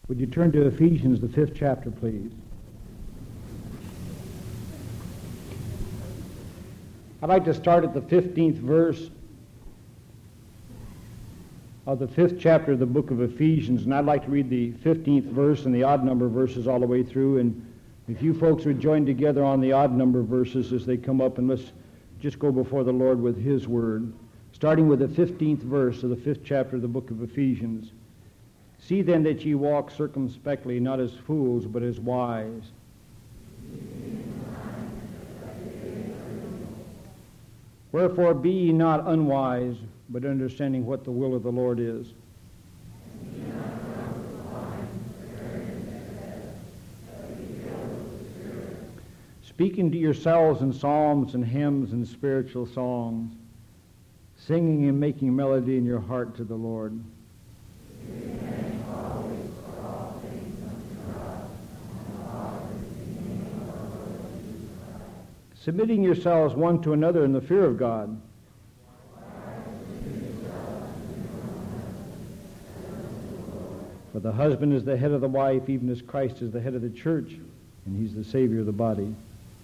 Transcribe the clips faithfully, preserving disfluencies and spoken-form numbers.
Would you turn to Ephesians, the fifth chapter, please? I'd like to start at the fifteenth verse of the fifth chapter of the book of Ephesians, and I'd like to read the fifteenth verse and the odd number verses all the way through, and if you folks would join together on the odd number verses as they come up, and let's just go before the Lord with His Word, starting with the fifteenth verse of the fifth chapter of the book of Ephesians. See then that ye walk circumspectly, not as fools, but as wise. Wherefore be ye not unwise, but understanding what the will of the Lord is. Speaking to yourselves in psalms and hymns and spiritual songs, singing and making melody in your heart to the Lord. Submitting yourselves one to another in the fear of God. For the husband is the head of the wife, even as Christ is the head of the church, and he's the Savior of the body.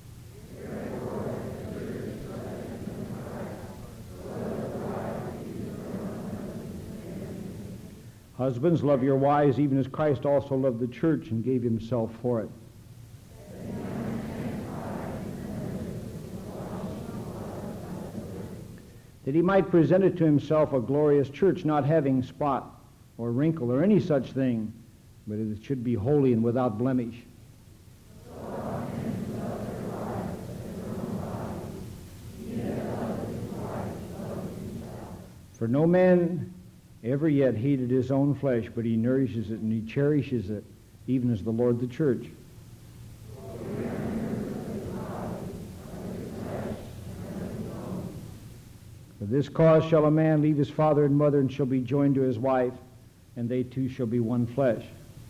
Husbands, love your wives, even as Christ also loved the church and gave himself for it. That he might present it to himself a glorious church, not having spot or wrinkle or any such thing, but it should be holy and without blemish. For no man ever yet hated his own flesh, but he nourishes it and he cherishes it, even as the Lord the church. For this cause shall a man leave his father and mother, and shall be joined to his wife, and they two shall be one flesh.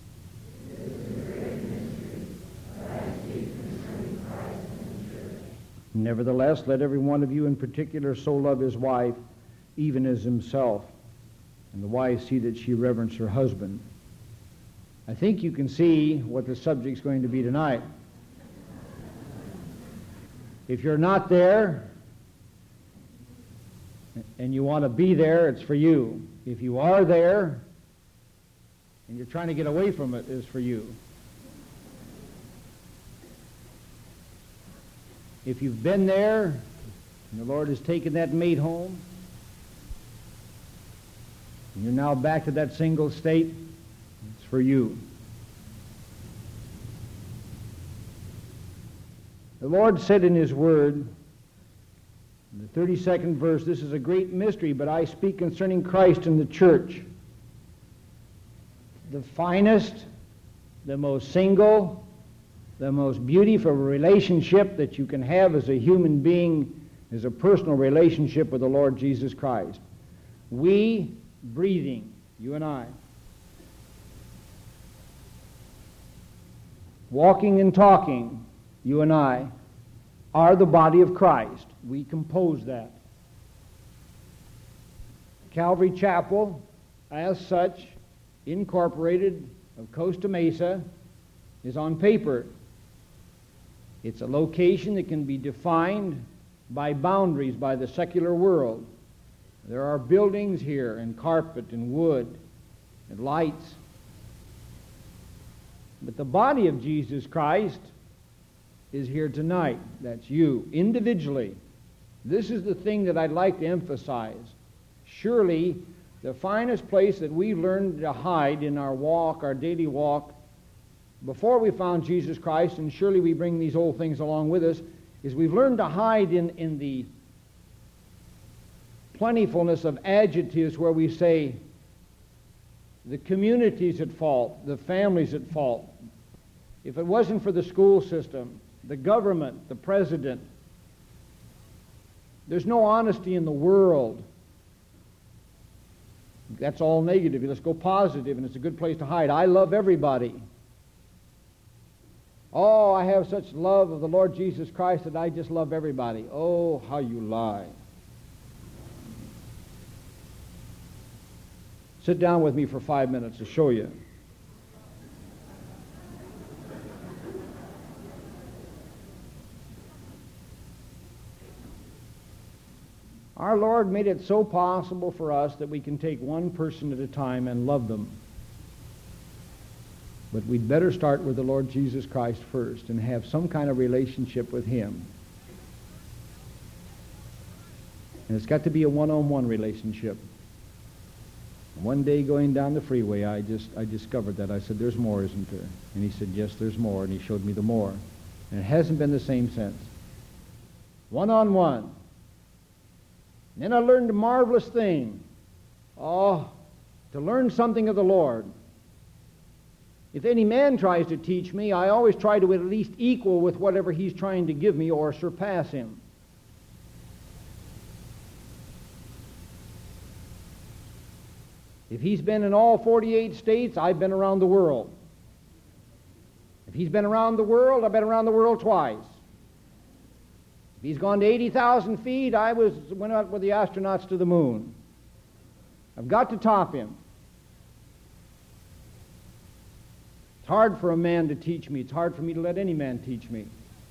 Nevertheless, let every one of you in particular so love his wife, even as himself, and the wife see that she reverence her husband. I think you can see what the subject's going to be tonight. If you're not there, and you want to be there, it's for you. If you are there, and you're trying to get away from it, it's for you. If you've been there, and the Lord has taken that mate home, and you're now back to that single state, it's for you. The Lord said in His Word, in the thirty-second verse, this is a great mystery, but I speak concerning Christ and the church. The finest, the most single, the most beautiful relationship that you can have as a human being is a personal relationship with the Lord Jesus Christ. We, breathing, you and I, walking and talking, you and I, are the body of Christ. We compose that. Calvary Chapel, as such, incorporated of Costa Mesa, is on paper. It's a location that can be defined by boundaries by the secular world. There are buildings here, and carpet, and wood, and lights. But the body of Jesus Christ is here tonight. That's you, individually. This is the thing that I'd like to emphasize. Surely, the finest place that we learned to hide in our walk, our daily walk, before we found Jesus Christ, and surely we bring these old things along with us, is we've learned to hide in, in the plentifulness of adjectives where we say the community's at fault, the family's at fault. If it wasn't for the school system, the government, the president, there's no honesty in the world. That's all negative. Let's go positive, and it's a good place to hide. I love everybody. Oh, I have such love of the Lord Jesus Christ that I just love everybody. Oh, how you lie. Sit down with me for five minutes to show you. Our Lord made it so possible for us that we can take one person at a time and love them. But we'd better start with the Lord Jesus Christ first and have some kind of relationship with Him. And it's got to be a one-on-one relationship. One day going down the freeway, I just I discovered that. I said, there's more, isn't there? And he said, yes, there's more. And he showed me the more. And it hasn't been the same since. One-on-one. And then I learned a marvelous thing. Oh, to learn something of the Lord. If any man tries to teach me, I always try to at least equal with whatever he's trying to give me or surpass him. If he's been in all forty-eight states, I've been around the world. If he's been around the world, I've been around the world twice. If he's gone to eighty thousand feet, I was went out with the astronauts to the moon. I've got to top him. It's hard for a man to teach me. It's hard for me to let any man teach me.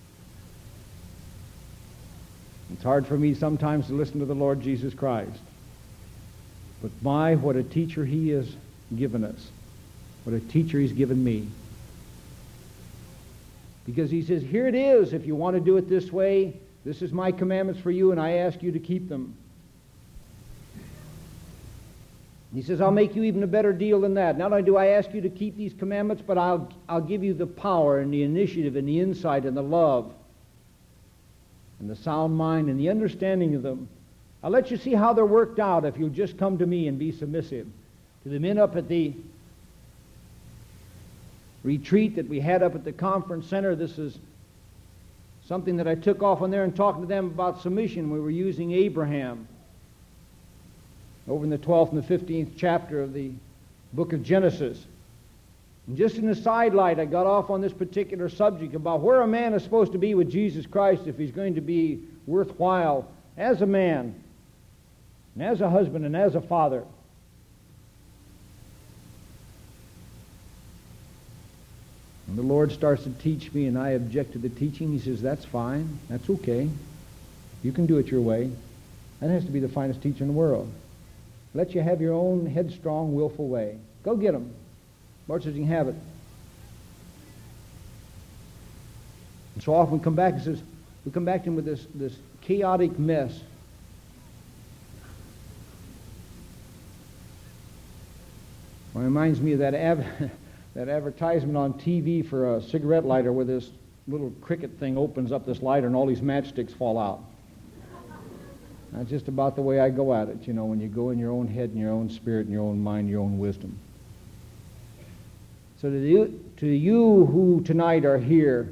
It's hard for me sometimes to listen to the Lord Jesus Christ. But my, what a teacher He has given us. What a teacher He's given me. Because He says, here it is, if you want to do it this way, this is my commandments for you, and I ask you to keep them. He says, I'll make you even a better deal than that. Not only do I ask you to keep these commandments, but I'll, I'll give you the power and the initiative and the insight and the love and the sound mind and the understanding of them. I'll let you see how they're worked out if you'll just come to me and be submissive. To the men up at the retreat that we had up at the conference center, this is something that I took off on there and talking to them about submission. We were using Abraham over in the twelfth and the fifteenth chapter of the book of Genesis. And just in the sidelight, I got off on this particular subject about where a man is supposed to be with Jesus Christ if he's going to be worthwhile as a man, and as a husband, and as a father. And the Lord starts to teach me, and I object to the teaching. He says, that's fine. That's okay. You can do it your way. That has to be the finest teacher in the world. Let you have your own headstrong, willful way. Go get them. Lord says you can have it. And so often we come back and says, we come back to him with this, this chaotic mess. Well, it reminds me of that av- that advertisement on T V for a cigarette lighter where this little cricket thing opens up this lighter and all these matchsticks fall out. That's just about the way I go at it, you know, when you go in your own head and your own spirit and your own mind, your own wisdom. So to you, to you who tonight are here,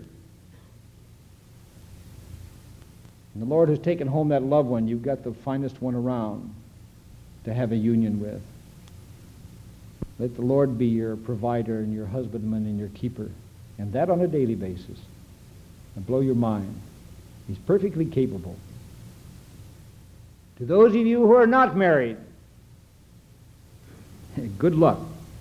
and the Lord has taken home that loved one, you've got the finest one around to have a union with. Let the Lord be your provider and your husbandman and your keeper, and that on a daily basis, and blow your mind. He's perfectly capable. To those of you who are not married, good luck.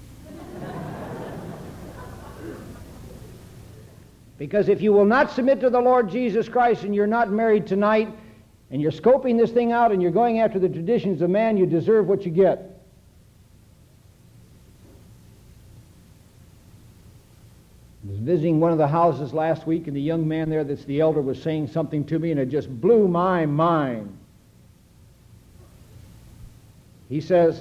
Because if you will not submit to the Lord Jesus Christ and you're not married tonight, and you're scoping this thing out and you're going after the traditions of man, you deserve what you get. I was visiting one of the houses last week, and the young man there that's the elder was saying something to me, and it just blew my mind. He says,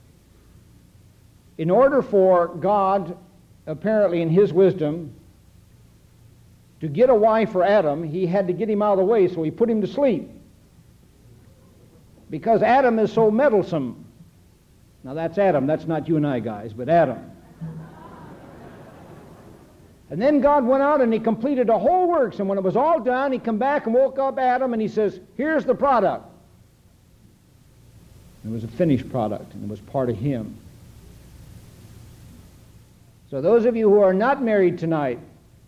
in order for God, apparently in His wisdom, to get a wife for Adam, He had to get him out of the way, so He put him to sleep. Because Adam is so meddlesome. Now that's Adam, that's not you and I, guys, but Adam. And then God went out and He completed the whole works, and when it was all done, He come back and woke up Adam, and He says, here's the product. It was a finished product, and it was part of Him. So those of you who are not married tonight,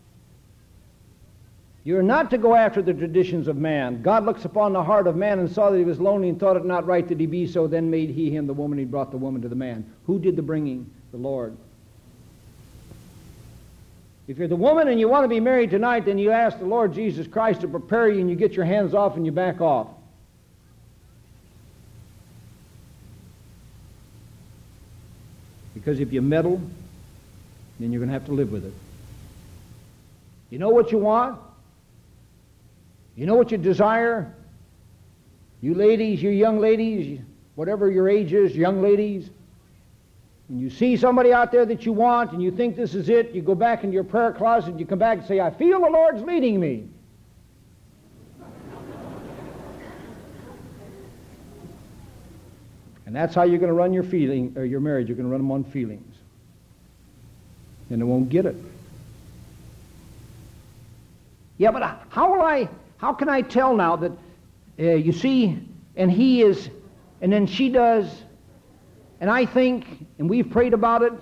you're not to go after the traditions of man. God looks upon the heart of man and saw that he was lonely and thought it not right that he be so. Then made He him the woman. He brought the woman to the man. Who did the bringing? The Lord. If you're the woman and you want to be married tonight, then you ask the Lord Jesus Christ to prepare you, and you get your hands off and you back off. Because if you meddle, then you're going to have to live with it. You know what you want? You know what you desire? You ladies, you young ladies, whatever your age is, young ladies, when you see somebody out there that you want and you think this is it, you go back into your prayer closet and you come back and say, I feel the Lord's leading me. And that's how you're going to run your feeling or your marriage. You're going to run them on feelings. And they won't get it. Yeah, but how will I, how can I tell now that, uh, you see, and he is, and then she does, and I think, and we've prayed about it.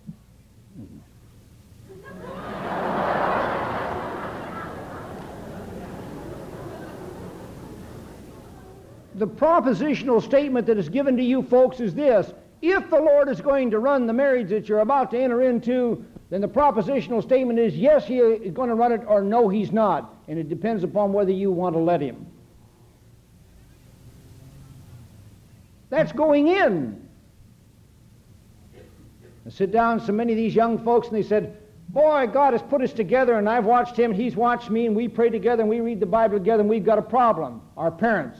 The propositional statement that is given to you folks is this: if the Lord is going to run the marriage that you're about to enter into, then the propositional statement is yes, he is going to run it, or no, he's not. And it depends upon whether you want to let him. That's going in. I sit down with so many of these young folks and they said, boy, God has put us together and I've watched him, he's watched me, and we pray together and we read the Bible together and we've got a problem. Our parents.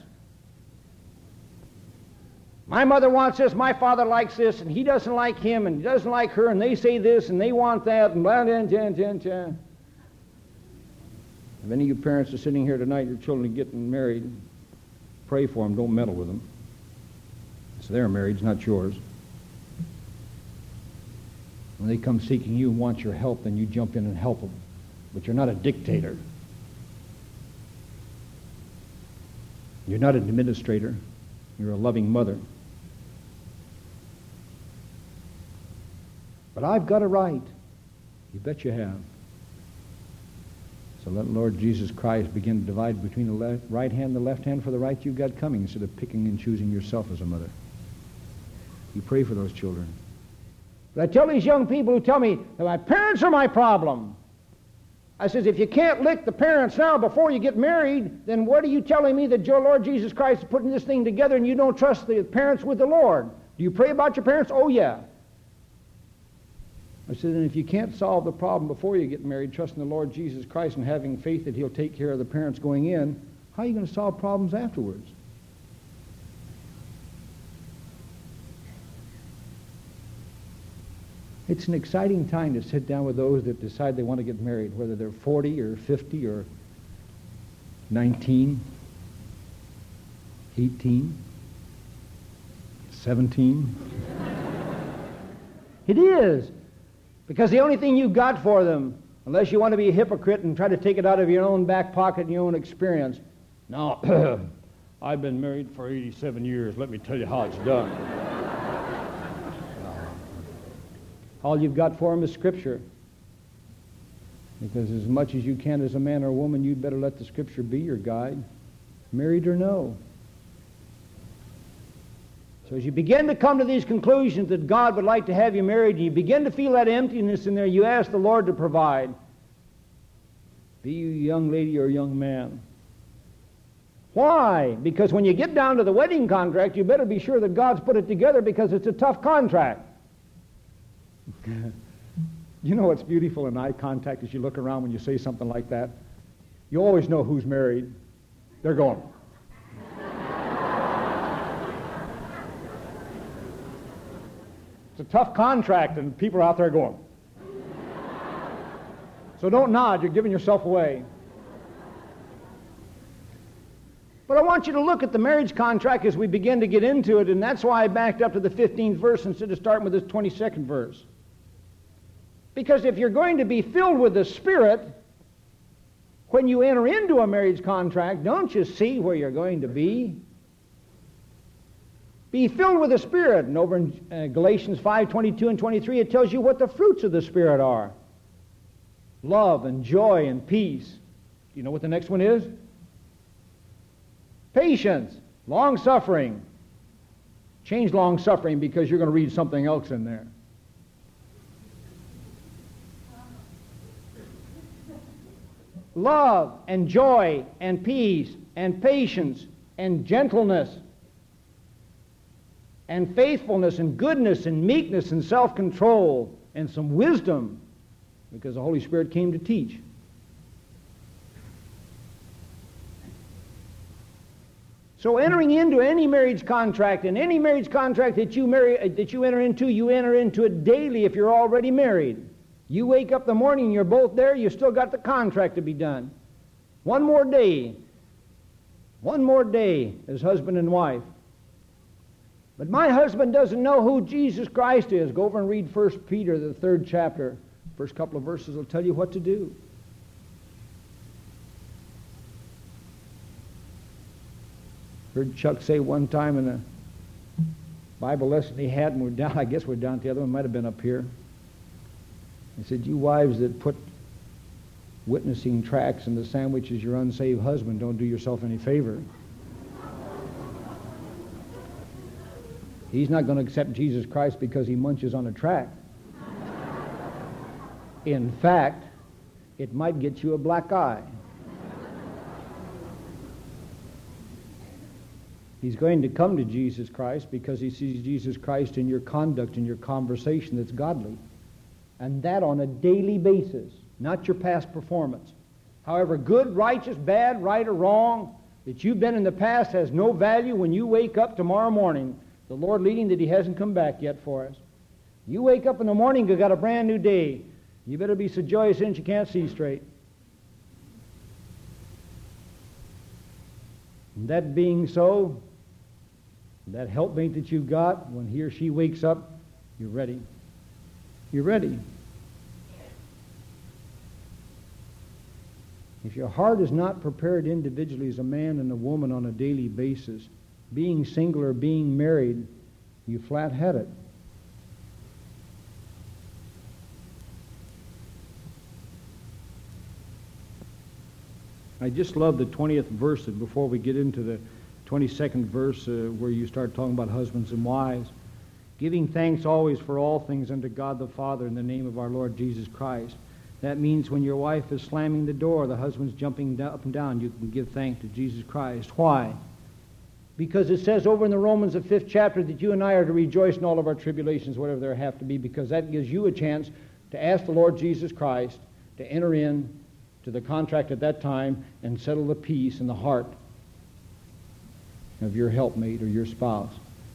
My mother wants this, my father likes this, and he doesn't like him, and he doesn't like her, and they say this, and they want that, and blah, blah, blah, blah, blah. If any of you parents are sitting here tonight, your children are getting married, pray for them, don't meddle with them. It's their marriage, not yours. When they come seeking you and want your help, then you jump in and help them. But you're not a dictator. You're not an administrator. You're a loving mother. But I've got a right. You bet you have. So let Lord Jesus Christ begin to divide between the left, right hand and the left hand for the right you've got coming, instead of picking and choosing yourself as a mother. You pray for those children. But I tell these young people who tell me that my parents are my problem. I says, if you can't lick the parents now before you get married, then what are you telling me that your Lord Jesus Christ is putting this thing together and you don't trust the parents with the Lord? Do you pray about your parents? Oh, yeah. I said, and if you can't solve the problem before you get married, trusting the Lord Jesus Christ and having faith that he'll take care of the parents going in, how are you going to solve problems afterwards? It's an exciting time to sit down with those that decide they want to get married, whether they're forty or fifty or nineteen, eighteen, seventeen. It is. Because the only thing you've got for them, unless you want to be a hypocrite and try to take it out of your own back pocket and your own experience, no, I've been married for eighty-seven years. Let me tell you how it's done. All you've got for them is Scripture. Because as much as you can as a man or a woman, you'd better let the Scripture be your guide, married or no. So as you begin to come to these conclusions that God would like to have you married, and you begin to feel that emptiness in there, you ask the Lord to provide. Be you a young lady or a young man. Why? Because when you get down to the wedding contract, you better be sure that God's put it together, because it's a tough contract. You know what's beautiful in eye contact as you look around when you say something like that? You always know who's married. They're going. It's a tough contract and people are out there going. So don't nod, you're giving yourself away. But I want you to look at the marriage contract as we begin to get into it, and that's why I backed up to the fifteenth verse instead of starting with this twenty-second verse. Because if you're going to be filled with the Spirit, when you enter into a marriage contract, don't you see where you're going to be? Be filled with the Spirit. And over in uh, Galatians five, twenty-two and twenty-three, it tells you what the fruits of the Spirit are. Love and joy and peace. Do you know what the next one is? Patience, long-suffering. Change long-suffering because you're going to read something else in there. Love and joy and peace and patience and gentleness and faithfulness and goodness and meekness and self-control and some wisdom, because the Holy Spirit came to teach. So entering into any marriage contract, and any marriage contract that you marry, that you enter into, you enter into it daily if you're already married. You wake up in the morning and you're both there, you still got the contract to be done. One more day. One more day as husband and wife. But my husband doesn't know who Jesus Christ is. Go over and read First Peter, the third chapter. First couple of verses will tell you what to do. Heard Chuck say one time in a Bible lesson he had, and we're down, I guess we're down at the other one, might have been up here. He said, you wives that put witnessing tracts in the sandwiches your unsaved husband, don't do yourself any favor. He's not going to accept Jesus Christ because he munches on a tract. In fact, it might get you a black eye. He's going to come to Jesus Christ because he sees Jesus Christ in your conduct, in your conversation that's godly. And that on a daily basis, not your past performance. However good, righteous, bad, right or wrong that you've been in the past has no value when you wake up tomorrow morning, the Lord leading that he hasn't come back yet for us. You wake up in the morning, you've got a brand new day. You better be so joyous in you can't see straight. And that being so, that helpmate that you've got, when he or she wakes up, you're ready. You're ready. If your heart is not prepared individually as a man and a woman on a daily basis, being single or being married, you flat-head it. I just love the twentieth verse before we get into the twenty-second verse uh, where you start talking about husbands and wives. Giving thanks always for all things unto God the Father in the name of our Lord Jesus Christ. That means when your wife is slamming the door, the husband's jumping up and down, you can give thanks to Jesus Christ. Why? Because it says over in the Romans, the fifth chapter, that you and I are to rejoice in all of our tribulations, whatever there have to be, because that gives you a chance to ask the Lord Jesus Christ to enter in to the contract at that time and settle the peace in the heart of your helpmate or your spouse.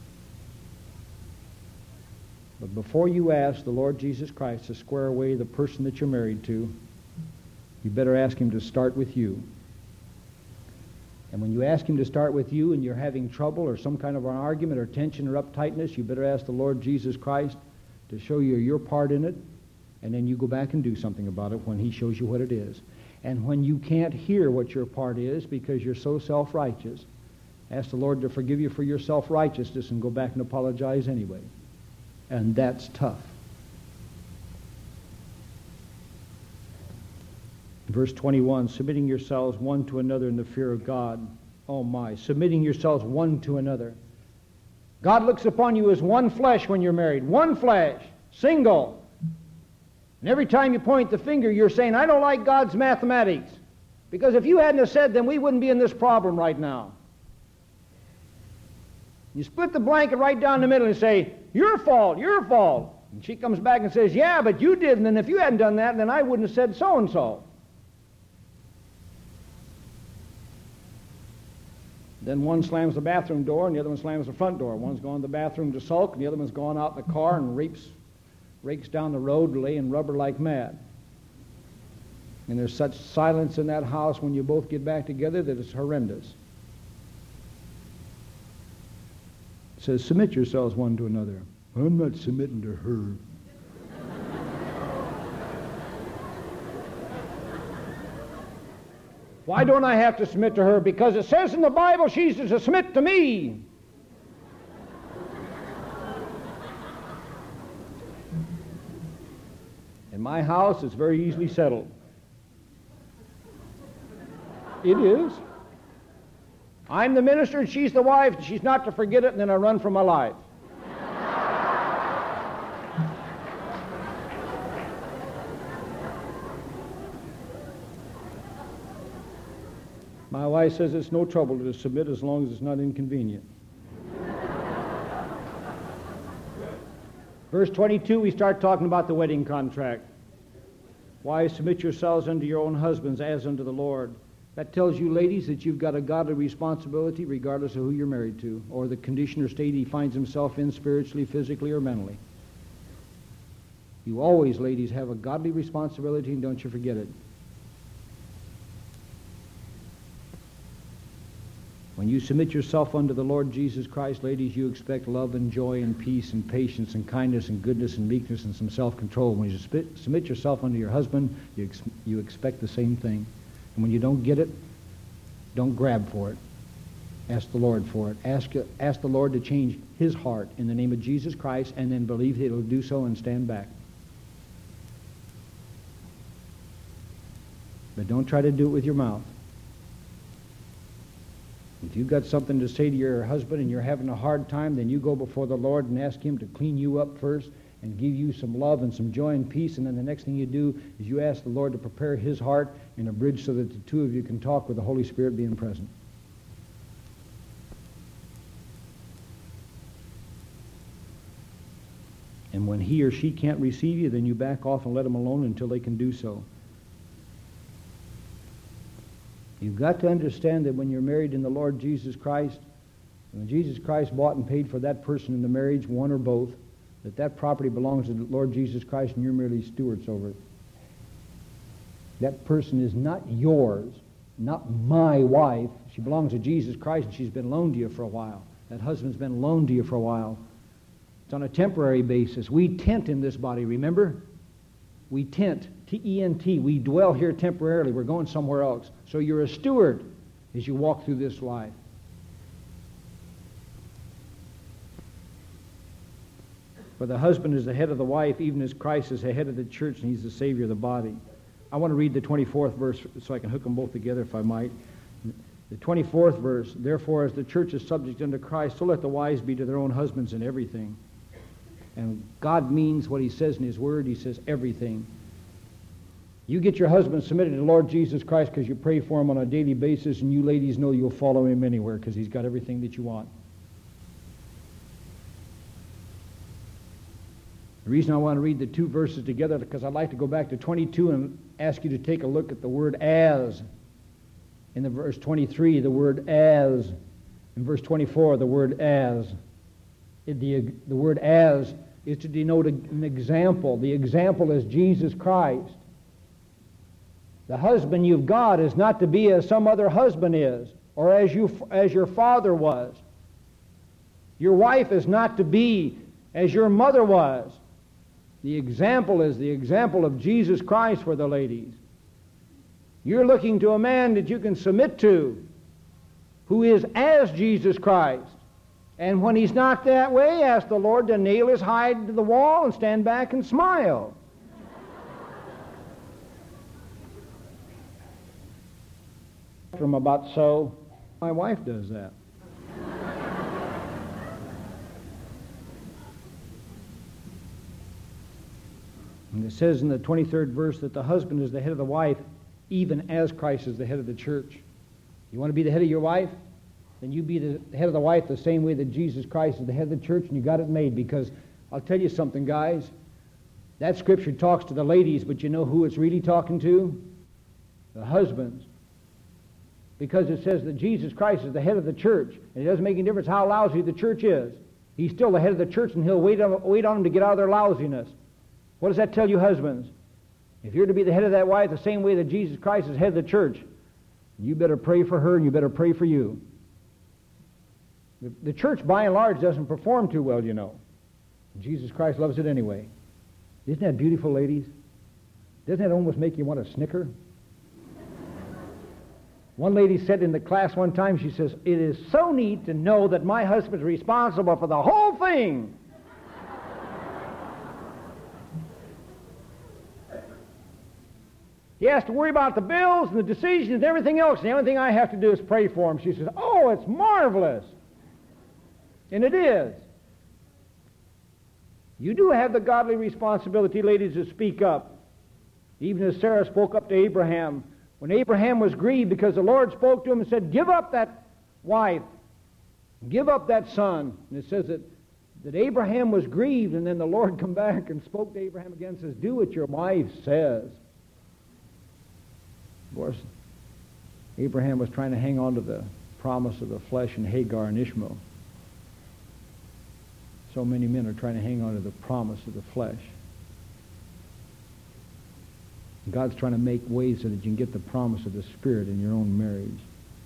But before you ask the Lord Jesus Christ to square away the person that you're married to, you better ask him to start with you. And when you ask him to start with you and you're having trouble or some kind of an argument or tension or uptightness, you better ask the Lord Jesus Christ to show you your part in it, and then you go back and do something about it when he shows you what it is. And when you can't hear what your part is because you're so self-righteous, ask the Lord to forgive you for your self-righteousness and go back and apologize anyway. And that's tough. Verse twenty-one, submitting yourselves one to another in the fear of God. Oh my, submitting yourselves one to another. God looks upon you as one flesh when you're married. One flesh. Single. And every time you point the finger, you're saying, I don't like God's mathematics. Because if you hadn't have said, then we wouldn't be in this problem right now. You split the blanket right down the middle and say, your fault, your fault. And she comes back and says, yeah, but you didn't, and if you hadn't done that, then I wouldn't have said so-and-so. Then one slams the bathroom door, and the other one slams the front door. One's gone to the bathroom to sulk, and the other one's gone out in the car and rapes, rakes down the road laying rubber like mad. And there's such silence in that house when you both get back together that it's horrendous. It says, submit yourselves one to another. I'm not submitting to her. Why don't I have to submit to her? Because it says in the Bible she's to submit to me. In my house, it's very easily settled. It is. I'm the minister and she's the wife, and she's not to forget it, and then I run for my life. My wife says it's no trouble to submit as long as it's not inconvenient. Verse twenty-two, we start talking about the wedding contract. Wives, submit yourselves unto your own husbands as unto the Lord. That tells you, ladies, that you've got a godly responsibility regardless of who you're married to or the condition or state he finds himself in spiritually, physically, or mentally. You always, ladies, have a godly responsibility, and don't you forget it. When you submit yourself unto the Lord Jesus Christ, ladies, you expect love and joy and peace and patience and kindness and goodness and meekness and some self-control. When you submit yourself unto your husband, you, ex you expect the same thing. And when you don't get it, don't grab for it. Ask the Lord for it. Ask, ask the Lord to change his heart in the name of Jesus Christ, and then believe he'll do so and stand back. But don't try to do it with your mouth. If you've got something to say to your husband and you're having a hard time, then you go before the Lord and ask him to clean you up first and give you some love and some joy and peace. And then the next thing you do is you ask the Lord to prepare his heart in a bridge so that the two of you can talk with the Holy Spirit being present. And when he or she can't receive you, then you back off and let them alone until they can do so. You've got to understand that when you're married in the Lord Jesus Christ, when Jesus Christ bought and paid for that person in the marriage, one or both, that that property belongs to the Lord Jesus Christ and you're merely stewards over it. That person is not yours, not my wife. She belongs to Jesus Christ and she's been loaned to you for a while. That husband's been loaned to you for a while. It's on a temporary basis. We tent in this body, remember? We tent, T E N T. We dwell here temporarily. We're going somewhere else. So you're a steward as you walk through this life. For the husband is the head of the wife, even as Christ is the head of the church, and he's the Savior of the body. I want to read the twenty-fourth verse so I can hook them both together, if I might. The twenty-fourth verse, therefore, as the church is subject unto Christ, so let the wives be to their own husbands in everything. And God means what he says in his word. He says everything. You get your husband submitted to the Lord Jesus Christ because you pray for him on a daily basis, and you ladies know you'll follow him anywhere because he's got everything that you want. The reason I want to read the two verses together is because I'd like to go back to twenty-two and ask you to take a look at the word as. In the verse twenty-three, the word as. In verse twenty-four, the word as. The, the word as is to denote an example. The example is Jesus Christ. The husband you've got is not to be as some other husband is, or as you as your father was. Your wife is not to be as your mother was. The example is the example of Jesus Christ for the ladies. You're looking to a man that you can submit to, who is as Jesus Christ. And when he's not that way, ask the Lord to nail his hide to the wall and stand back and smile. From about so, my wife does that. And it says in the twenty-third verse that the husband is the head of the wife, even as Christ is the head of the church. You want to be the head of your wife? Then you be the head of the wife the same way that Jesus Christ is the head of the church, and you got it made. Because I'll tell you something, guys. That scripture talks to the ladies, but you know who it's really talking to? The husbands. Because it says that Jesus Christ is the head of the church, and it doesn't make any difference how lousy the church is. He's still the head of the church, and he'll wait on, wait on them to get out of their lousiness. What does that tell you, husbands? If you're to be the head of that wife the same way that Jesus Christ is head of the church, you better pray for her and you better pray for you. The, the church, by and large, doesn't perform too well, you know. Jesus Christ loves it anyway. Isn't that beautiful, ladies? Doesn't that almost make you want to snicker? One lady said in the class one time, she says, it is so neat to know that my husband's responsible for the whole thing. He has to worry about the bills and the decisions and everything else. And the only thing I have to do is pray for him. She says, oh, it's marvelous. And it is. You do have the godly responsibility, ladies, to speak up. Even as Sarah spoke up to Abraham. When Abraham was grieved because the Lord spoke to him and said, give up that wife. Give up that son. And it says that that Abraham was grieved, and then the Lord come back and spoke to Abraham again and says, do what your wife says. Of course, Abraham was trying to hang on to the promise of the flesh and Hagar and Ishmael. So many men are trying to hang on to the promise of the flesh. God's trying to make ways so that you can get the promise of the Spirit in your own marriage.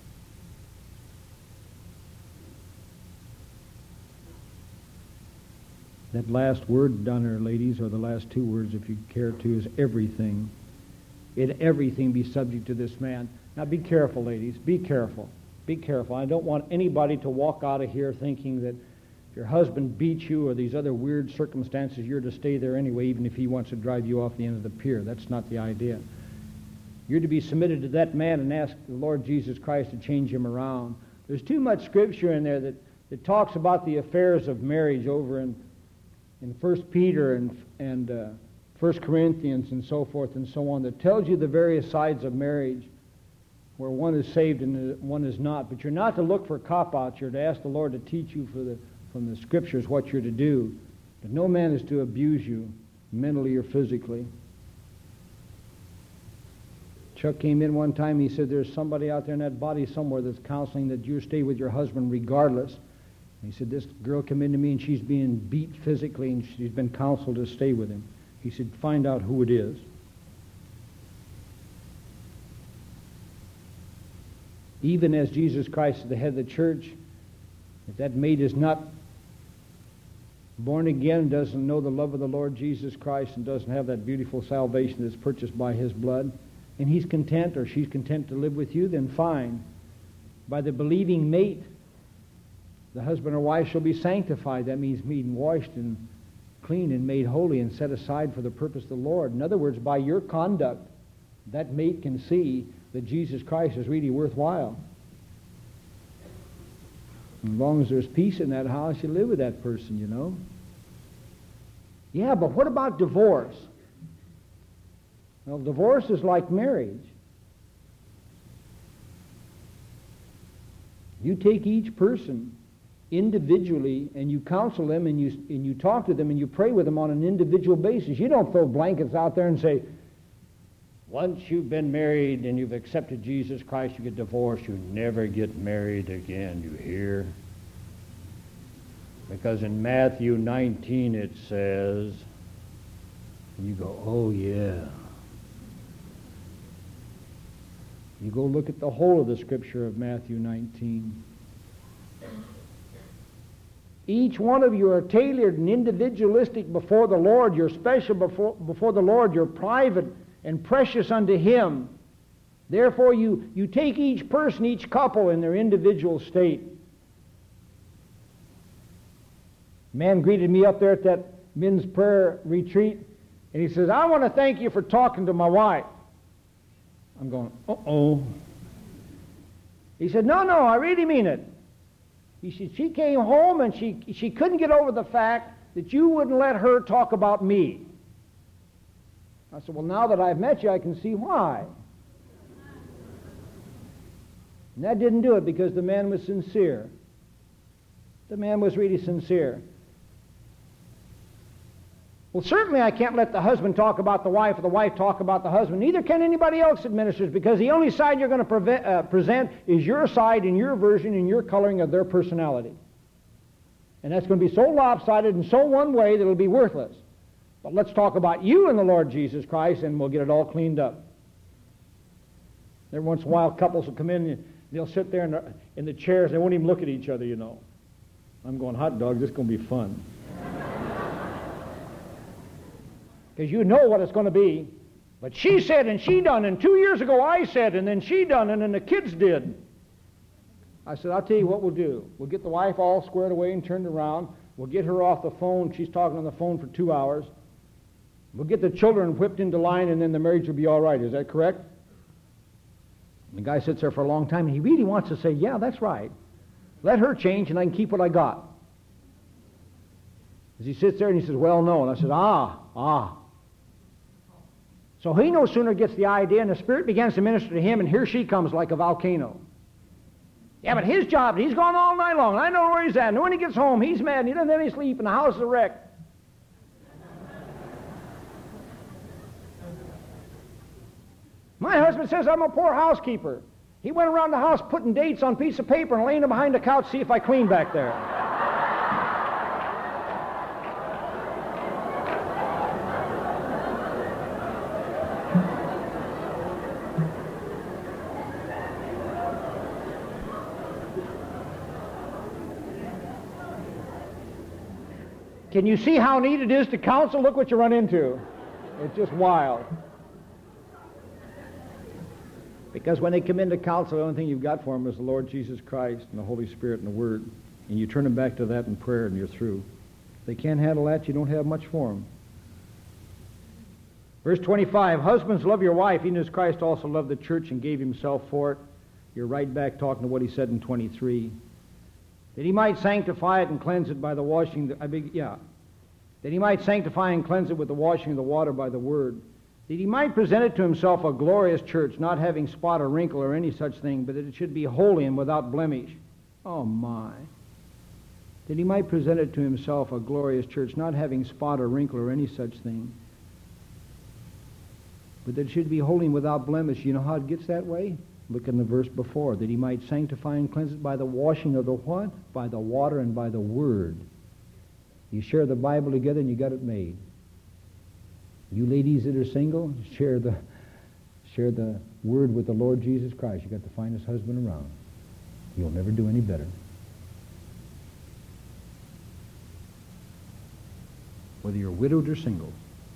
That last word down there, ladies, or the last two words, if you care to, is everything. In everything be subject to this man. Now be careful, ladies. Be careful. Be careful. I don't want anybody to walk out of here thinking that if your husband beats you or these other weird circumstances, you're to stay there anyway, even if he wants to drive you off the end of the pier. That's not the idea. You're to be submitted to that man and ask the Lord Jesus Christ to change him around. There's too much scripture in there that, that talks about the affairs of marriage over in in First Peter and, and uh, First Corinthians and so forth and so on, that tells you the various sides of marriage where one is saved and one is not. But you're not to look for cop-outs. You're to ask the Lord to teach you for the, from the Scriptures what you're to do. But no man is to abuse you, mentally or physically. Chuck came in one time, he said, there's somebody out there in that body somewhere that's counseling that you stay with your husband regardless. He said, this girl came in to me and she's being beat physically and she's been counseled to stay with him. He said, find out who it is. Even as Jesus Christ is the head of the church, if that maid is not born again, doesn't know the love of the Lord Jesus Christ, and doesn't have that beautiful salvation that's purchased by his blood, and he's content or she's content to live with you, then fine. By the believing mate, the husband or wife shall be sanctified. That means being washed and clean and made holy and set aside for the purpose of the Lord. In other words, by your conduct, that mate can see that Jesus Christ is really worthwhile. As long as there's peace in that house, you live with that person, you know. Yeah, but what about divorce? Well, divorce is like marriage. You take each person individually, and you counsel them, and you and you talk to them, and you pray with them on an individual basis. You don't throw blankets out there and say, once you've been married and you've accepted Jesus Christ, you get divorced, you never get married again, you hear? Because in Matthew nineteen it says, and you go, oh yeah. You go look at the whole of the scripture of Matthew nineteen. Each one of you are tailored and individualistic before the Lord. You're special before, before the Lord. You're private and precious unto Him. Therefore, you, you take each person, each couple in their individual state. A man greeted me up there at that men's prayer retreat, and he says, I want to thank you for talking to my wife. I'm going, uh-oh. He said, no, no, I really mean it. He said, she came home and she, she couldn't get over the fact that you wouldn't let her talk about me. I said, well, now that I've met you, I can see why. And that didn't do it because the man was sincere. The man was really sincere. Well, certainly I can't let the husband talk about the wife or the wife talk about the husband. Neither can anybody else that ministers, because the only side you're going to prevent, uh, present is your side and your version and your coloring of their personality. And that's going to be so lopsided and so one way that it'll be worthless. But let's talk about you and the Lord Jesus Christ, and we'll get it all cleaned up. Every once in a while, couples will come in and they'll sit there in the, in the chairs. They won't even look at each other, you know. I'm going, hot dog, this is going to be fun. Because you know what it's going to be. But she said, and she done, and two years ago I said, and then she done, and then the kids did. I said, I'll tell you what we'll do. We'll get the wife all squared away and turned around. We'll get her off the phone. She's talking on the phone for two hours. We'll get the children whipped into line, and then the marriage will be all right. Is that correct? And the guy sits there for a long time, and he really wants to say, yeah, that's right. Let her change, and I can keep what I got. As he sits there, and he says, well, no. And I said, ah, ah. So he no sooner gets the idea, and the Spirit begins to minister to him, and here she comes like a volcano. Yeah, but his job, he's gone all night long. I know where he's at. And when he gets home, he's mad and he doesn't have any sleep and the house is a wreck. My husband says I'm a poor housekeeper. He went around the house putting dates on a piece of paper and laying them behind the couch to see if I clean back there. Can you see how neat it is to counsel? Look what you run into. It's just wild. Because when they come into counsel, the only thing you've got for them is the Lord Jesus Christ and the Holy Spirit and the Word. And you turn them back to that in prayer and you're through. If they can't handle that, you don't have much for them. Verse twenty-five, husbands, love your wife, even as Christ also loved the church and gave himself for it. You're right back talking to what he said in twenty-three. That he might sanctify it and cleanse it by the washing, I beg, yeah. That he might sanctify and cleanse it with the washing of the water by the word. That he might present it to himself a glorious church, not having spot or wrinkle or any such thing, but that it should be holy and without blemish. Oh my. That he might present it to himself a glorious church, not having spot or wrinkle or any such thing, but that it should be holy and without blemish. You know how it gets that way? Look in the verse before, that he might sanctify and cleanse it by the washing of the what? By the water and by the word. You share the Bible together and you got it made. You ladies that are single, share the share the word with the Lord Jesus Christ. You got the finest husband around. You'll never do any better. Whether you're widowed or single.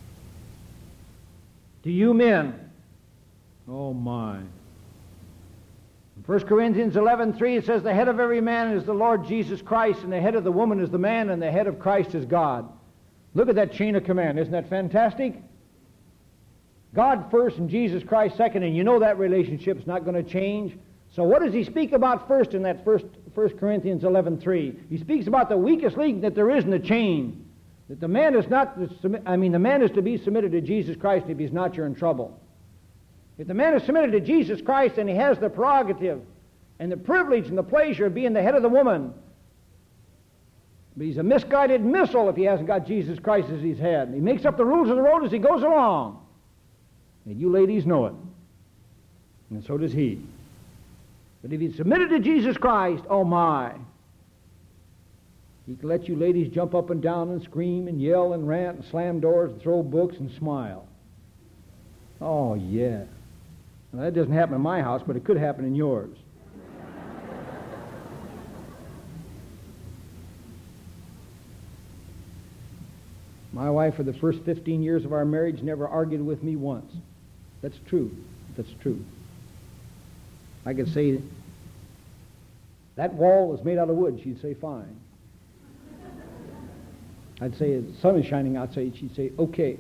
To you men, oh my. In First Corinthians eleven three, it says, the head of every man is the Lord Jesus Christ, and the head of the woman is the man, and the head of Christ is God. Look at that chain of command. Isn't that fantastic? God first and Jesus Christ second, and you know that relationship's not going to change. So what does he speak about first in that first First Corinthians eleven three? He speaks about the weakest link that there is in the chain. That the man is not, I mean, the man is to be submitted to Jesus Christ. If he's not, you're in trouble. If the man is submitted to Jesus Christ, and he has the prerogative and the privilege and the pleasure of being the head of the woman, but he's a misguided missile if he hasn't got Jesus Christ as his head. He makes up the rules of the road as he goes along. And you ladies know it. And so does he. But if he's submitted to Jesus Christ, oh my, he can let you ladies jump up and down and scream and yell and rant and slam doors and throw books and smile. Oh, yeah. Now, that doesn't happen in my house, but it could happen in yours. My wife, for the first fifteen years of our marriage, never argued with me once. That's true. That's true. I could say, that wall was made out of wood. She'd say, fine. I'd say, the sun is shining outside. She'd say, okay.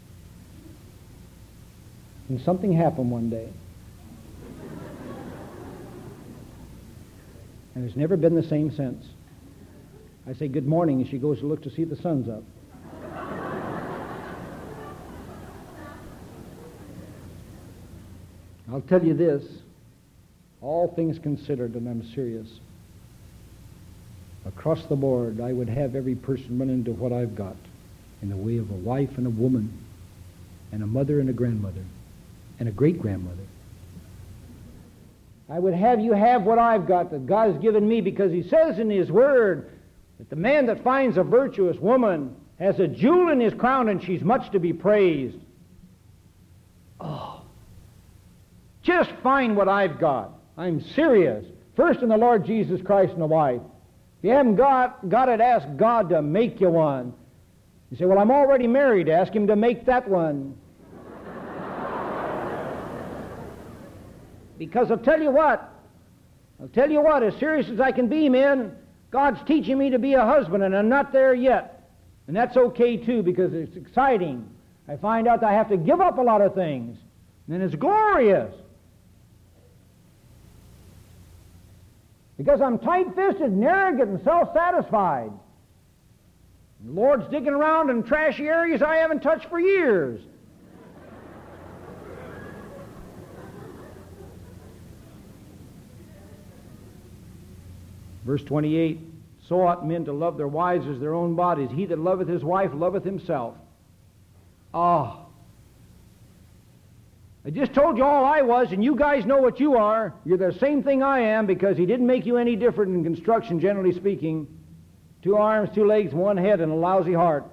And something happened one day. And it's never been the same since. I say, good morning, and she goes to look to see if the sun's up. I'll tell you this, all things considered, and I'm serious, across the board, I would have every person run into what I've got in the way of a wife and a woman and a mother and a grandmother and a great-grandmother. I would have you have what I've got that God has given me, because he says in his word that the man that finds a virtuous woman has a jewel in his crown, and she's much to be praised. Oh, just find what I've got. I'm serious. First in the Lord Jesus Christ and a wife. If you haven't got, got it, ask God to make you one. You say, well, I'm already married. Ask him to make that one. Because I'll tell you what, I'll tell you what, as serious as I can be, men, God's teaching me to be a husband, and I'm not there yet. And that's okay, too, because it's exciting. I find out that I have to give up a lot of things, and it's glorious. Because I'm tight-fisted and arrogant and self-satisfied. The Lord's digging around in trashy areas I haven't touched for years. Verse twenty-eight, so ought men to love their wives as their own bodies. He that loveth his wife loveth himself. Ah. I just told you all I was, and you guys know what you are. You're the same thing I am, because he didn't make you any different in construction, generally speaking. Two arms, two legs, one head, and a lousy heart.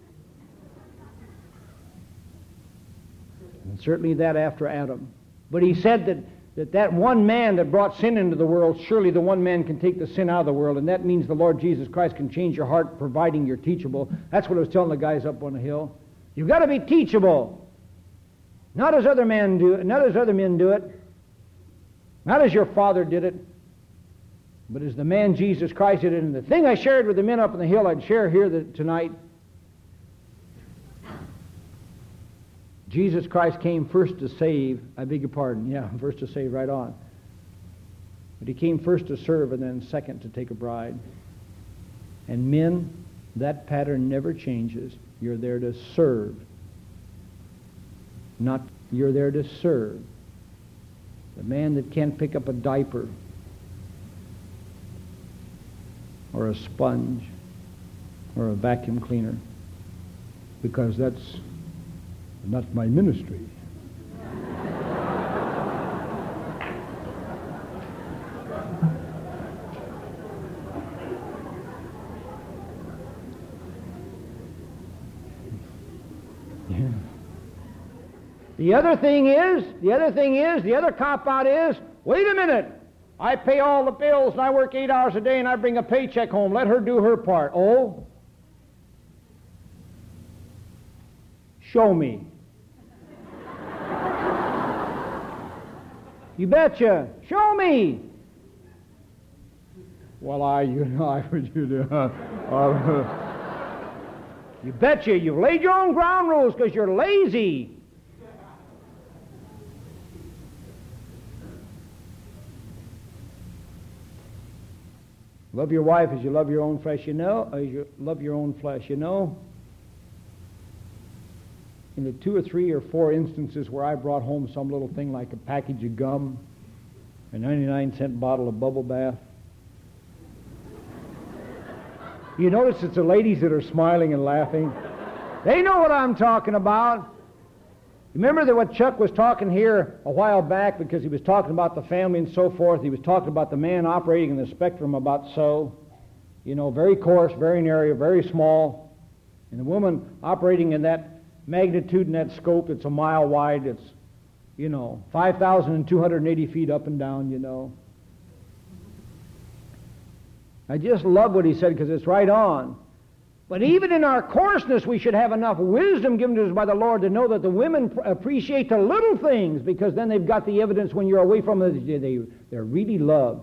And certainly that after Adam. But he said that, that that one man that brought sin into the world, surely the one man can take the sin out of the world, and that means the Lord Jesus Christ can change your heart, providing you're teachable. That's what I was telling the guys up on the hill. You've got to be teachable. Not as other men do it, not as other men do it, not as your father did it, but as the man Jesus Christ did it. And the thing I shared with the men up on the hill, I'd share here the, tonight. Jesus Christ came first to save, I beg your pardon, yeah, first to save, right on. But he came first to serve and then second to take a bride. And men, that pattern never changes. You're there to serve. Not, you're there to serve. The man that can't pick up a diaper or a sponge or a vacuum cleaner, because that's not my ministry. Yeah. The other thing is, the other thing is, the other cop-out is, wait a minute, I pay all the bills and I work eight hours a day and I bring a paycheck home. Let her do her part. Oh? Show me. You betcha. Show me. Well, I, you know, I would, you know, uh, you betcha. You've laid your own ground rules because you're lazy. Love your wife as you love your own flesh, you know, as you love your own flesh, you know. In the two or three or four instances where I brought home some little thing like a package of gum, a ninety-nine cent bottle of bubble bath, you notice it's the ladies that are smiling and laughing. They know what I'm talking about. Remember that what Chuck was talking here a while back, because he was talking about the family and so forth. He was talking about the man operating in the spectrum about so, you know, very coarse, very narrow, very small, and the woman operating in that magnitude and that scope. It's a mile wide. It's, you know, five thousand two hundred eighty feet up and down, you know. I just love what he said because it's right on. But even in our coarseness, we should have enough wisdom given to us by the Lord to know that the women pr- appreciate the little things, because then they've got the evidence when you're away from them, they, they, they're really loved.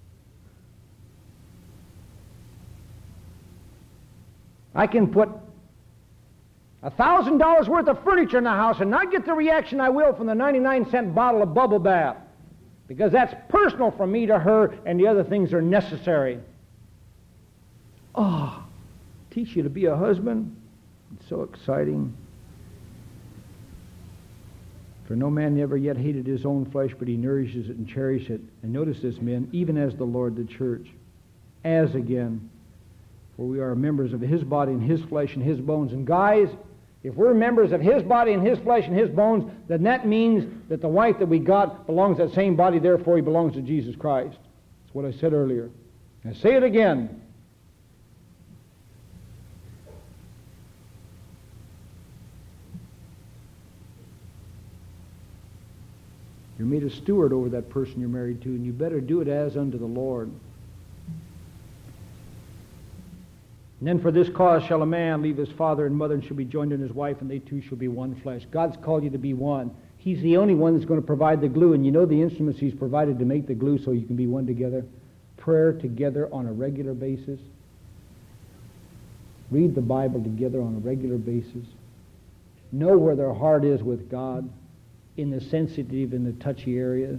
I can put a thousand dollars worth of furniture in the house and not get the reaction I will from the ninety-nine cent bottle of bubble bath, because that's personal from me to her, and the other things are necessary. Oh, teach you to be a husband. It's so exciting. For no man never yet hated his own flesh, but he nourishes it and cherishes it. And notice this, men, even as the Lord the church. As again, for we are members of his body and his flesh and his bones. And guys, if we're members of his body and his flesh and his bones, then that means that the wife that we got belongs to that same body, therefore he belongs to Jesus Christ. That's what I said earlier. I say it again. You're made a steward over that person you're married to, and you better do it as unto the Lord. And then for this cause shall a man leave his father and mother and shall be joined in his wife, and they two shall be one flesh. God's called you to be one. He's the only one that's going to provide the glue, and you know the instruments he's provided to make the glue so you can be one together. Prayer together on a regular basis. Read the Bible together on a regular basis. Know where their heart is with God, in the sensitive and the touchy areas.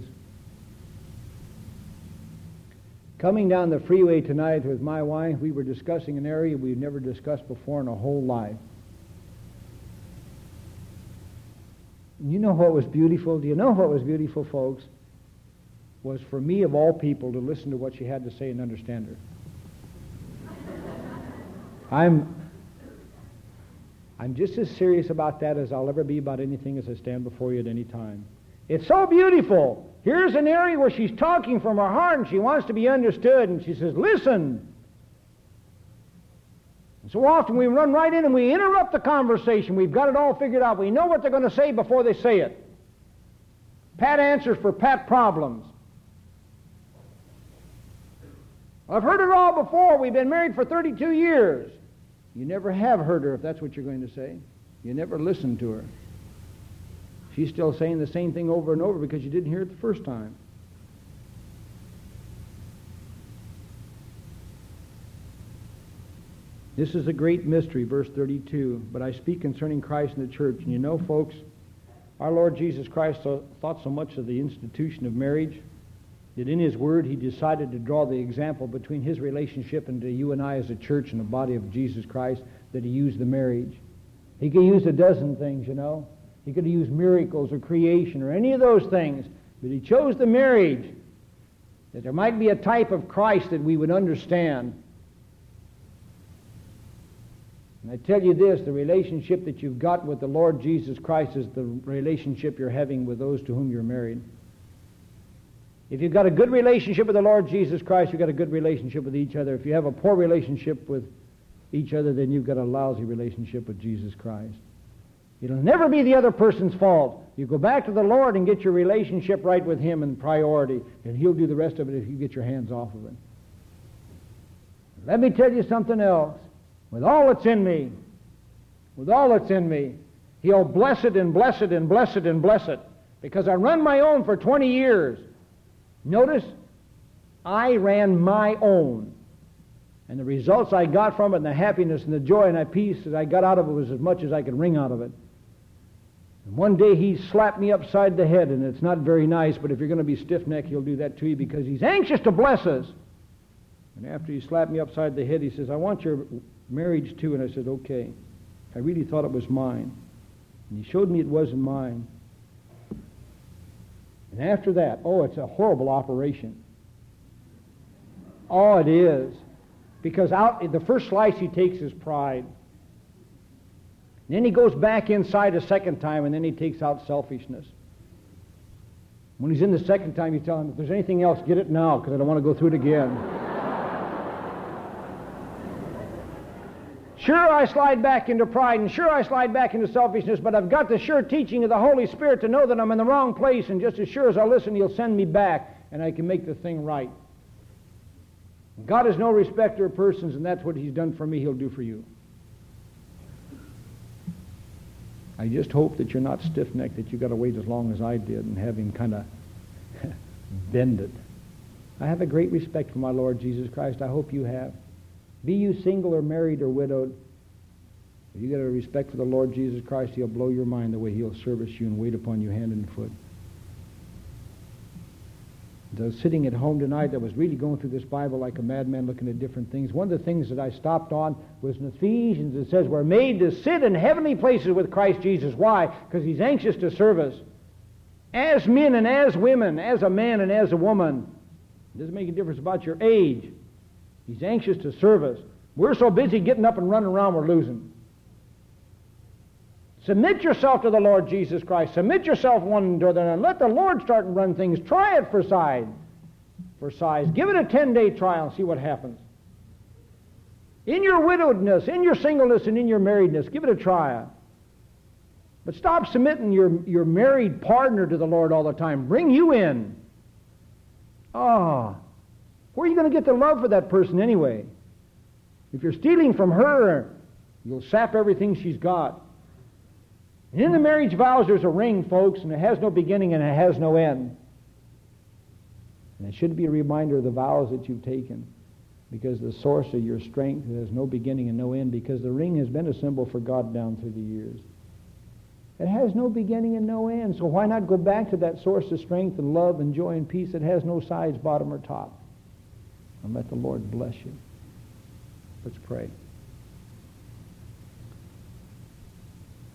Coming down the freeway tonight with my wife, we were discussing an area we've never discussed before in our whole life. And you know what was beautiful? Do you know what was beautiful, folks? was for me, of all people, to listen to what she had to say and understand her. I'm, I'm just as serious about that as I'll ever be about anything as I stand before you at any time. It's so beautiful. Here's an area where she's talking from her heart and she wants to be understood, and she says, listen. And so often we run right in and we interrupt the conversation. We've got it all figured out. We know what they're going to say before they say it. Pat answers for pat problems. I've heard it all before. We've been married for thirty-two years. You never have heard her, if that's what you're going to say. You never listened to her. She's still saying the same thing over and over because you didn't hear it the first time. This is a great mystery, verse thirty-two. But I speak concerning Christ and the church. And you know, folks, our Lord Jesus Christ thought so much of the institution of marriage that in His Word He decided to draw the example between His relationship and to you and I as a church and the body of Jesus Christ, that He used the marriage. He could use a dozen things, you know. He could have used miracles or creation or any of those things, but He chose the marriage, that there might be a type of Christ that we would understand. And I tell you this, the relationship that you've got with the Lord Jesus Christ is the relationship you're having with those to whom you're married. If you've got a good relationship with the Lord Jesus Christ, you've got a good relationship with each other. If you have a poor relationship with each other, then you've got a lousy relationship with Jesus Christ. It'll never be the other person's fault. You go back to the Lord and get your relationship right with Him in priority, and He'll do the rest of it if you get your hands off of it. Let me tell you something else. With all that's in me, with all that's in me, He'll bless it and bless it and bless it and bless it. Because I run my own for twenty years. Notice, I ran my own. And the results I got from it and the happiness and the joy and the peace that I got out of it was as much as I could wring out of it. And one day He slapped me upside the head, and it's not very nice, but if you're going to be stiff-necked, He'll do that to you because He's anxious to bless us. And after He slapped me upside the head, He says, I want your marriage too. And I said, okay. I really thought it was mine. And He showed me it wasn't mine. And after that, oh, it's a horrible operation. Oh, it is. Because out the first slice He takes is pride. And then He goes back inside a second time, and then He takes out selfishness. When He's in the second time, you tell Him, if there's anything else, get it now, because I don't want to go through it again. Sure, I slide back into pride, and sure, I slide back into selfishness, but I've got the sure teaching of the Holy Spirit to know that I'm in the wrong place, and just as sure as I listen, He'll send me back, and I can make the thing right. God is no respecter of persons, and that's what He's done for me, He'll do for you. I just hope that you're not stiff-necked, that you've got to wait as long as I did and have Him kind of bend it. I have a great respect for my Lord Jesus Christ. I hope you have. Be you single or married or widowed, if you got a respect for the Lord Jesus Christ, He'll blow your mind the way He'll service you and wait upon you hand and foot. I was sitting at home tonight, I was really going through this Bible like a madman looking at different things. One of the things that I stopped on was in Ephesians. It says we're made to sit in heavenly places with Christ Jesus. Why? Because He's anxious to serve us. As men and as women, as a man and as a woman. It doesn't make a difference about your age. He's anxious to serve us. We're so busy getting up and running around, we're losing. Submit yourself to the Lord Jesus Christ. Submit yourself one to another and let the Lord start and run things. Try it for size. For size. Give it a ten-day trial and see what happens. In your widowedness, in your singleness, and in your marriedness, give it a try. But stop submitting your, your married partner to the Lord all the time. Bring you in. Ah. Where are you going to get the love for that person anyway? If you're stealing from her, you'll sap everything she's got. And in the marriage vows, there's a ring, folks, and it has no beginning and it has no end. And it should be a reminder of the vows that you've taken, because the source of your strength has no beginning and no end, because the ring has been a symbol for God down through the years. It has no beginning and no end, so why not go back to that source of strength and love and joy and peace that has no sides, bottom, or top? And let the Lord bless you. Let's pray.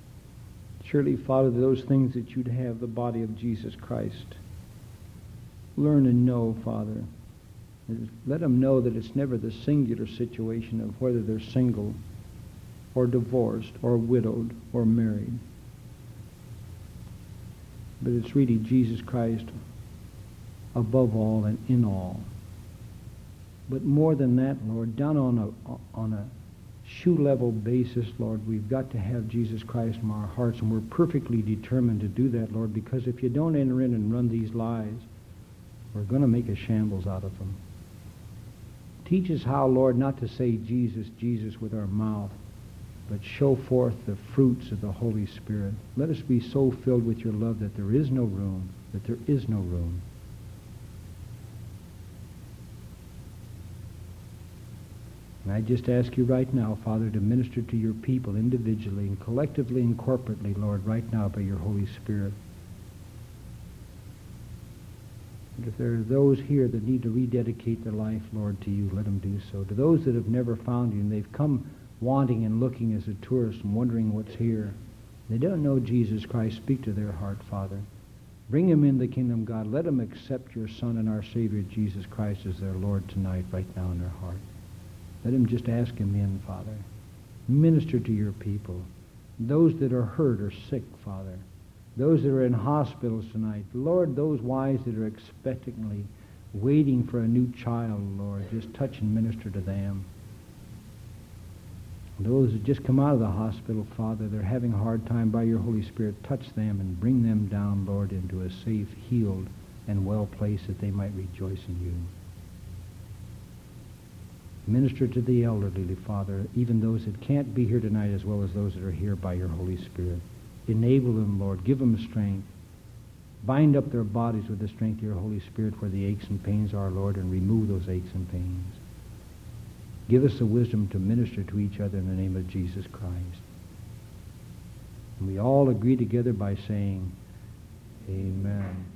Surely, Father, those things that you'd have the body of Jesus Christ learn and know, Father. Let them know that it's never the singular situation of whether they're single or divorced or widowed or married. But it's really Jesus Christ above all and in all. But more than that, Lord, down on a, on a shoe-level basis, Lord, we've got to have Jesus Christ in our hearts, and we're perfectly determined to do that, Lord, because if you don't enter in and run these lies, we're going to make a shambles out of them. Teach us how, Lord, not to say Jesus, Jesus with our mouth, but show forth the fruits of the Holy Spirit. Let us be so filled with your love that there is no room, that there is no room. And I just ask you right now, Father, to minister to your people individually and collectively and corporately, Lord, right now by your Holy Spirit. And if there are those here that need to rededicate their life, Lord, to you, let them do so. To those that have never found you and they've come wanting and looking as a tourist and wondering what's here, they don't know Jesus Christ, speak to their heart, Father. Bring them in the kingdom of God. Let them accept your Son and our Savior, Jesus Christ, as their Lord tonight, right now in their heart. Let them just ask him in, Father. Minister to your people. Those that are hurt or sick, Father. Those that are in hospitals tonight. Lord, those wives that are expectantly waiting for a new child, Lord, just touch and minister to them. Those that just come out of the hospital, Father, they're having a hard time, by your Holy Spirit, touch them and bring them down, Lord, into a safe, healed, and well place that they might rejoice in you. Minister to the elderly, Father, even those that can't be here tonight as well as those that are here by your Holy Spirit. Enable them, Lord. Give them strength. Bind up their bodies with the strength of your Holy Spirit where the aches and pains are, Lord, and remove those aches and pains. Give us the wisdom to minister to each other in the name of Jesus Christ. And we all agree together by saying, Amen.